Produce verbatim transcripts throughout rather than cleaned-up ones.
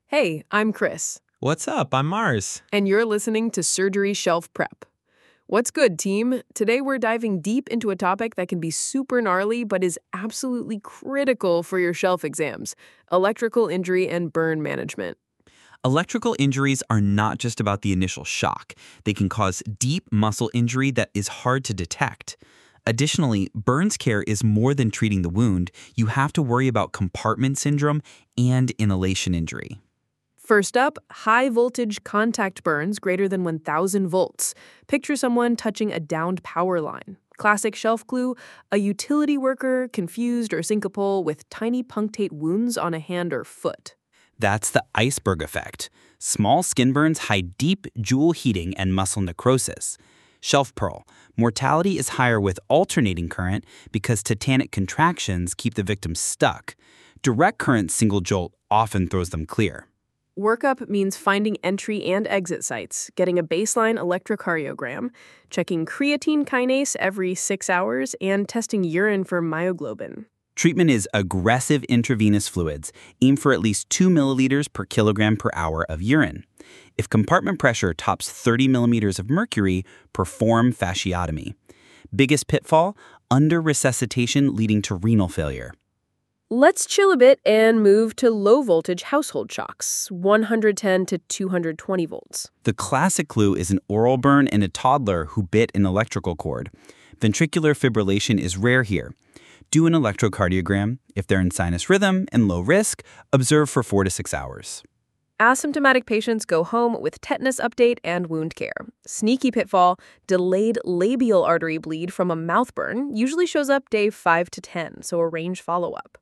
Hey, I'm Chris, What's up? I'm Mars. and you're listening to Surgery Shelf Prep. What's good, team? Today we're diving deep into a topic that can be super gnarly but is absolutely critical for your shelf exams: electrical injury and burn management. Electrical injuries are not just about the initial shock. They can cause deep muscle injury that is hard to detect. Additionally, burns care is more than treating the wound. You have to worry about compartment syndrome and inhalation injury. First up, high voltage contact burns greater than one thousand volts. Picture someone touching a downed power line. Classic shelf clue: a utility worker, confused or syncopal, with tiny punctate wounds on a hand or foot. That's the iceberg effect. Small skin burns hide deep jewel heating and muscle necrosis. Shelf pearl. Mortality is higher with alternating current because tetanic contractions keep the victim stuck. Direct current single jolt often throws them clear. Workup means finding entry and exit sites, getting a baseline electrocardiogram, checking creatine kinase every six hours, and testing urine for myoglobin. Treatment is aggressive intravenous fluids. Aim for at least two milliliters per kilogram per hour of urine. If compartment pressure tops thirty millimeters of mercury, perform fasciotomy. Biggest pitfall: under resuscitation leading to renal failure. Let's chill a bit and move to low voltage household shocks, one hundred ten to two hundred twenty volts. The classic clue is an oral burn in a toddler who bit an electrical cord. Ventricular fibrillation is rare here. Do an electrocardiogram. If they're in sinus rhythm and low risk, observe for four to six hours. Asymptomatic patients go home with tetanus update and wound care. Sneaky pitfall: delayed labial artery bleed from a mouth burn usually shows up day five to ten, so arrange follow-up.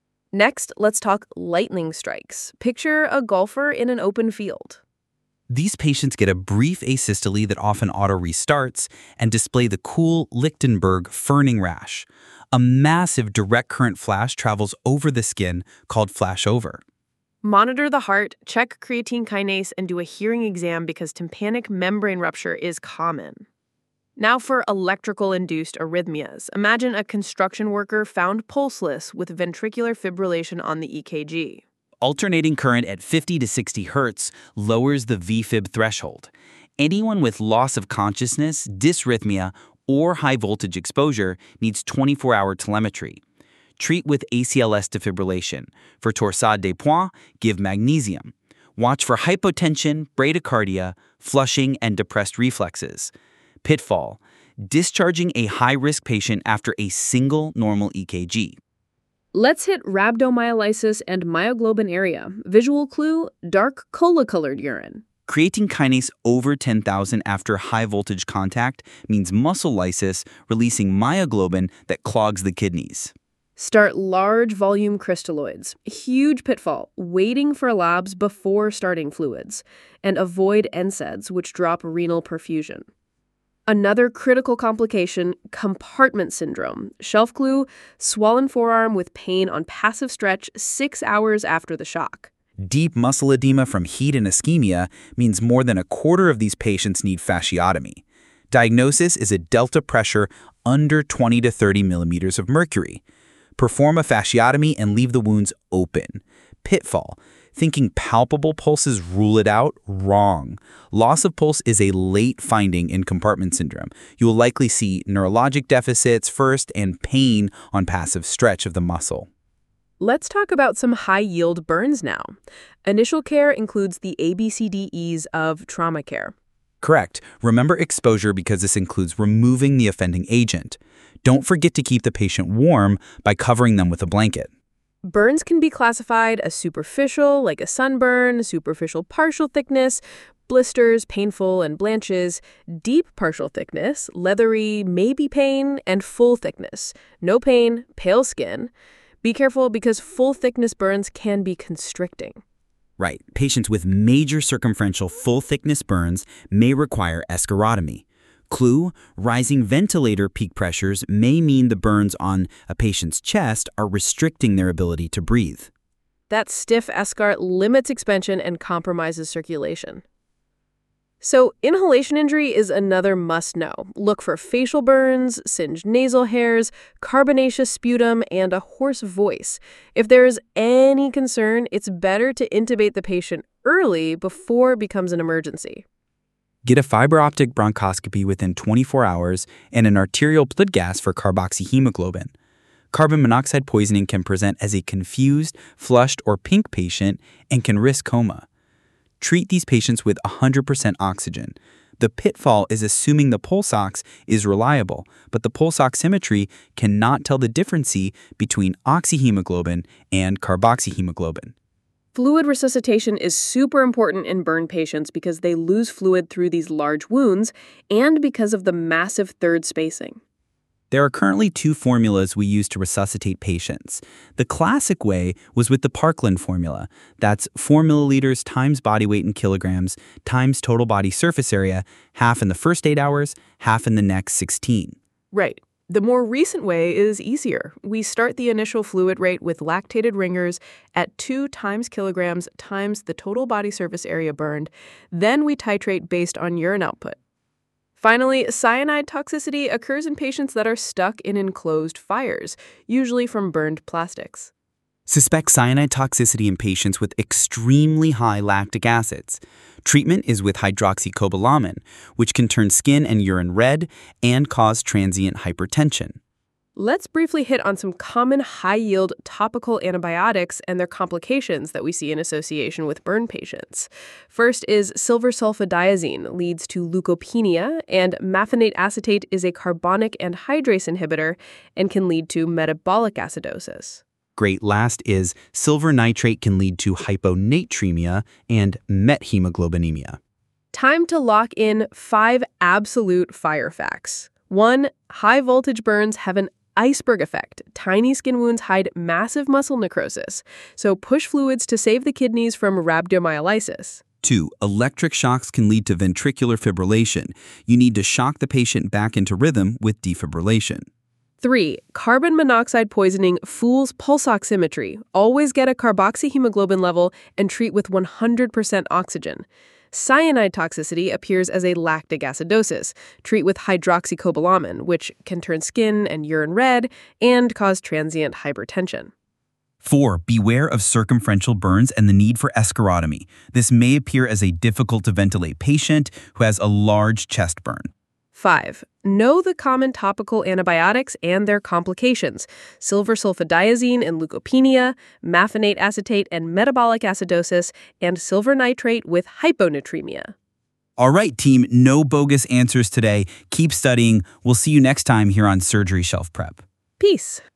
Next, let's talk lightning strikes. Picture a golfer in an open field. These patients get a brief asystole that often auto-restarts and display the cool Lichtenberg ferning rash. A massive direct current flash travels over the skin called flashover. Monitor the heart, check creatine kinase, and do a hearing exam because tympanic membrane rupture is common. Now for electrical-induced arrhythmias. Imagine a construction worker found pulseless with ventricular fibrillation on the E K G. Alternating current at fifty to sixty hertz lowers the V fib threshold. Anyone with loss of consciousness, dysrhythmia, or high voltage exposure needs twenty-four hour telemetry. Treat with A C L S defibrillation. For torsade de pointes, give magnesium. Watch for hypotension, bradycardia, flushing, and depressed reflexes. Pitfall: discharging a high-risk patient after a single normal E K G. Let's hit rhabdomyolysis and myoglobin area. Visual clue: dark cola-colored urine. Creatine kinase over ten thousand after high-voltage contact means muscle lysis, releasing myoglobin that clogs the kidneys. Start large volume crystalloids. Huge pitfall: waiting for labs before starting fluids. And avoid N SAIDs, which drop renal perfusion. Another critical complication: compartment syndrome. Shelf clue: swollen forearm with pain on passive stretch six hours after the shock. Deep muscle edema from heat and ischemia means more than a quarter of these patients need fasciotomy. Diagnosis is a delta pressure under twenty to thirty millimeters of mercury. Perform a fasciotomy and leave the wounds open. Pitfall: thinking palpable pulses rule it out. Wrong. Loss of pulse is a late finding in compartment syndrome. You will likely see neurologic deficits first and pain on passive stretch of the muscle. Let's talk about some high-yield burns now. Initial care includes the A B C D Es of trauma care. Correct. Remember exposure because this includes removing the offending agent. Don't forget to keep the patient warm by covering them with a blanket. Burns can be classified as superficial, like a sunburn, superficial partial thickness, blisters, painful, and blanches, deep partial thickness, leathery, maybe pain, and full thickness, no pain, pale skin. Be careful because full thickness burns can be constricting. Right. Patients with major circumferential full thickness burns may require escharotomy. Clue: rising ventilator peak pressures may mean the burns on a patient's chest are restricting their ability to breathe. That stiff eschar limits expansion and compromises circulation. So, inhalation injury is another must-know. Look for facial burns, singed nasal hairs, carbonaceous sputum, and a hoarse voice. If there is any concern, it's better to intubate the patient early before it becomes an emergency. Get a fiber optic bronchoscopy within twenty-four hours and an arterial blood gas for carboxyhemoglobin. Carbon monoxide poisoning can present as a confused, flushed, or pink patient and can risk coma. Treat these patients with one hundred percent oxygen. The pitfall is assuming the pulse ox is reliable, but the pulse oximetry cannot tell the difference between oxyhemoglobin and carboxyhemoglobin. Fluid resuscitation is super important in burn patients because they lose fluid through these large wounds and because of the massive third spacing. There are currently two formulas we use to resuscitate patients. The classic way was with the Parkland formula. That's four milliliters times body weight in kilograms times total body surface area, half in the first eight hours, half in the next sixteen. Right. The more recent way is easier. We start the initial fluid rate with lactated ringers at two times kilograms times the total body surface area burned. Then we titrate based on urine output. Finally, cyanide toxicity occurs in patients that are stuck in enclosed fires, usually from burned plastics. Suspect cyanide toxicity in patients with extremely high lactic acids. Treatment is with hydroxycobalamin, which can turn skin and urine red and cause transient hypertension. Let's briefly hit on some common high-yield topical antibiotics and their complications that we see in association with burn patients. First is silver sulfadiazine, leads to leukopenia, and mafenate acetate is a carbonic anhydrase inhibitor and can lead to metabolic acidosis. Great. Last is silver nitrate can lead to hyponatremia and methemoglobinemia. Time to lock in five absolute fire facts. One, high-voltage burns have an iceberg effect. Tiny skin wounds hide massive muscle necrosis, so push fluids to save the kidneys from rhabdomyolysis. Two, electric shocks can lead to ventricular fibrillation. You need to shock the patient back into rhythm with defibrillation. Three, carbon monoxide poisoning fools pulse oximetry. Always get a carboxyhemoglobin level and treat with one hundred percent oxygen. Cyanide toxicity appears as a lactic acidosis. Treat with hydroxycobalamin, which can turn skin and urine red and cause transient hypertension. Four, beware of circumferential burns and the need for escharotomy. This may appear as a difficult-to-ventilate patient who has a large chest burn. Five, know the common topical antibiotics and their complications: silver sulfadiazine and leukopenia, mafenate acetate and metabolic acidosis, and silver nitrate with hyponatremia. All right, team, no bogus answers today. Keep studying. We'll see you next time here on Surgery Shelf Prep. Peace.